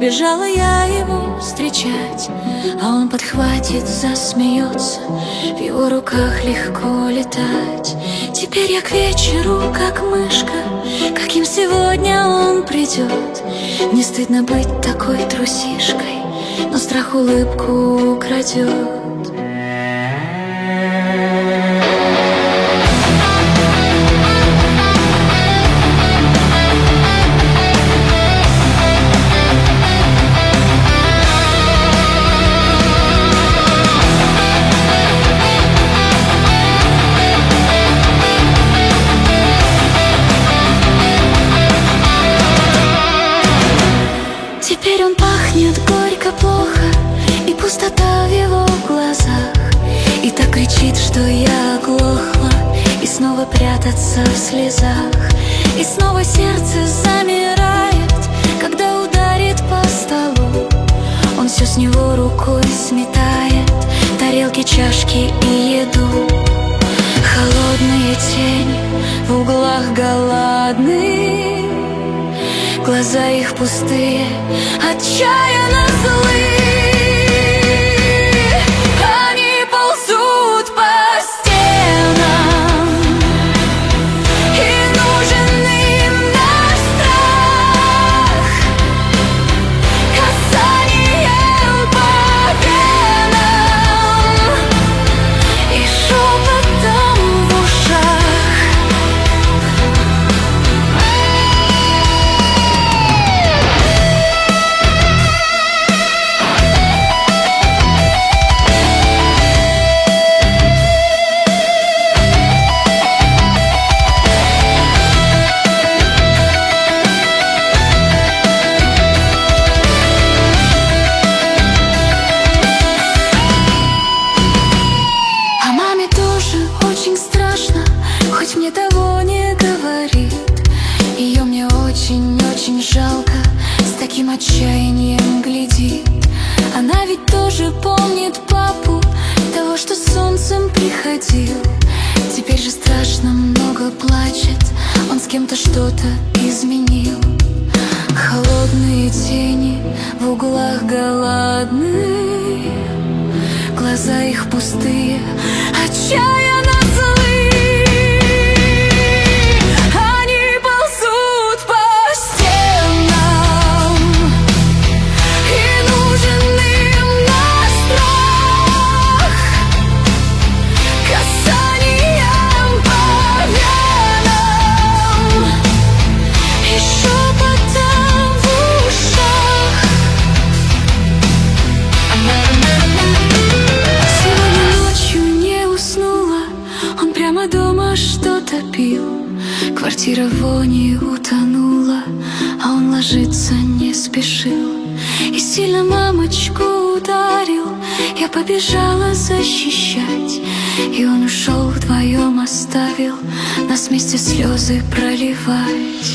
Побежала я его встречать, а он подхватит, засмеется. В его руках легко летать. Теперь я к вечеру, как мышка, каким сегодня он придет. Не стыдно быть такой трусишкой, но страх улыбку украдет. Теперь он пахнет горько, плохо, и пустота в его глазах. И так кричит, что я оглохла, и снова прятаться в слезах. И снова сердце замирает, когда ударит по столу. Он все с него рукой сметает, тарелки, чашки и еду. Холодные тени в углах голодные, глаза их пустые, отчаянно злые. Они ползут по стенам, и нужен им наш страх. Касанием по венам и шепотом в ушах. Очень страшно, хоть мне того не говорит. Ее мне очень-очень жалко, с таким отчаянием глядит. Она ведь тоже помнит папу, того, что с солнцем приходил. Теперь же страшно много плачет, он с кем-то что-то изменил. Холодные тени в углах голодные, глаза их пустые, отчаянно злые. Они ползут по стенам, и нужен им наш страх. Касанием по венам и шепотом в ушах. Прямо дома что-то пил, квартира в вони утонула, а он ложиться не спешил. И сильно мамочку ударил, я побежала защищать, и он ушел, вдвоем оставил нас вместе слезы проливать.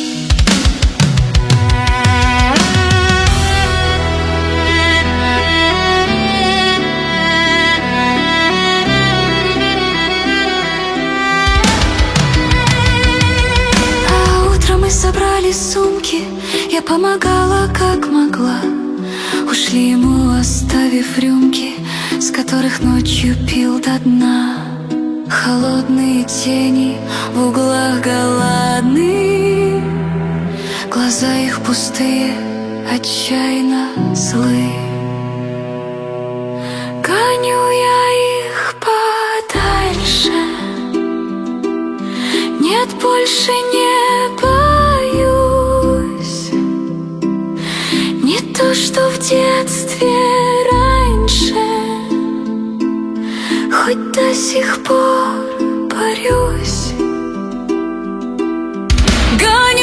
Собрали сумки, я помогала как могла. Ушли ему, оставив рюмки, с которых ночью пил до дна. Холодные тени в углах голодные, глаза их пустые, отчаянно злые. Гоню я их подальше, нет, больше не боюсь. Не то, что в детстве раньше, хоть до сих пор борюсь. Гоню